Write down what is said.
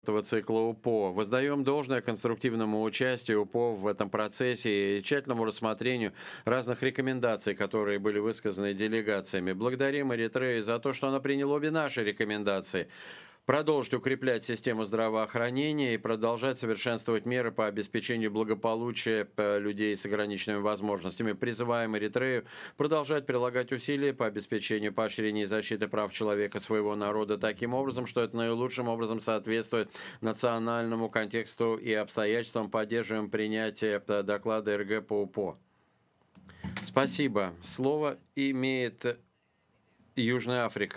этого цикла УПО. Воздаем должное конструктивному участию УПО в этом процессе и тщательному рассмотрению разных рекомендаций, которые были высказаны делегациями. Благодарим Эритрею за то, что она приняла обе наши рекомендации. Продолжить укреплять систему здравоохранения и продолжать совершенствовать меры по обеспечению благополучия людей с ограниченными возможностями. Призываем Эритрею продолжать прилагать усилия по обеспечению поощрения и защиты прав человека своего народа таким образом, что это наилучшим образом соответствует национальному контексту и обстоятельствам. Поддерживаем принятие доклада РГ по УПО. Спасибо. Слово имеет Южная Африка.